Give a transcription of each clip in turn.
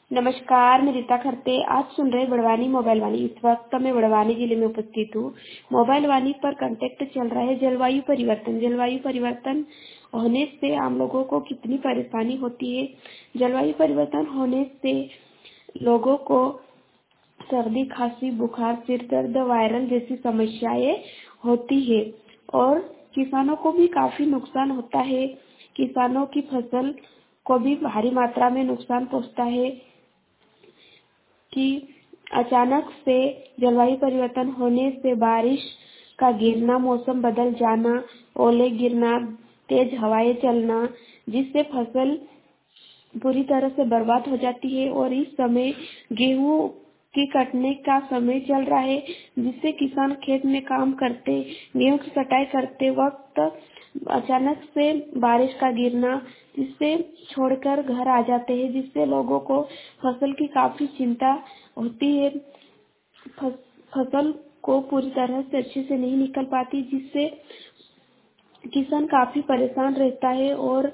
नमस्कार, मैं रीता खरते। आज सुन रहे बड़वानी मोबाइल वाणी। इस वक्त मैं बड़वानी जिले में उपस्थित हूँ। मोबाइल वाणी पर कंटेक्ट चल रहा है जलवायु परिवर्तन। जलवायु परिवर्तन होने से आम लोगों को कितनी परेशानी होती है। जलवायु परिवर्तन होने से लोगों को सर्दी, खांसी, बुखार, सिर दर्द, वायरल जैसी समस्याएं होती है और किसानों को भी काफी नुकसान होता है। किसानों की फसल को भी भारी मात्रा में नुकसान पहुंचता है कि अचानक से जलवायु परिवर्तन होने से बारिश का गिरना, मौसम बदल जाना, ओले गिरना, तेज हवाएं चलना, जिससे फसल पूरी तरह से बर्बाद हो जाती है। और इस समय गेहूं की कटने का समय चल रहा है, जिससे किसान खेत में काम करते, गेहूं की कटाई करते वक्त अचानक से बारिश का गिरना, जिससे छोड़कर घर आ जाते हैं, जिससे लोगों को फसल की काफी चिंता होती है। फसल को पूरी तरह से अच्छे से नहीं निकल पाती, जिससे किसान काफी परेशान रहता है और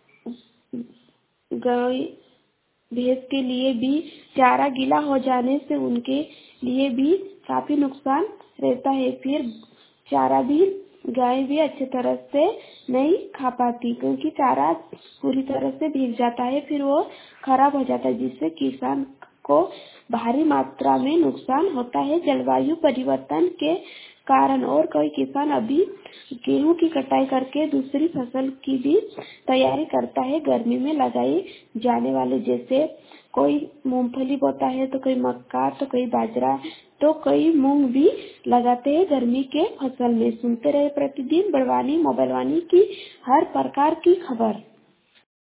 गाय भैंस के लिए भी चारा गीला हो जाने से उनके लिए भी काफी नुकसान रहता है। फिर चारा भी गाय भी अच्छी तरह से नहीं खा पाती, क्योंकि चारा पूरी तरह से भीग जाता है, फिर वो खराब हो जाता है, जिससे किसान को भारी मात्रा में नुकसान होता है जलवायु परिवर्तन के कारण। और कई किसान अभी गेहूं की कटाई करके दूसरी फसल की भी तैयारी करता है, गर्मी में लगाई जाने वाले, जैसे कोई मूंगफली बोता है, तो कोई मक्का, तो कोई बाजरा, तो कोई मूंग भी लगाते हैं गर्मी के फसल में। सुनते रहे प्रतिदिन बड़वानी मोबाइल वाणी की हर प्रकार की खबर।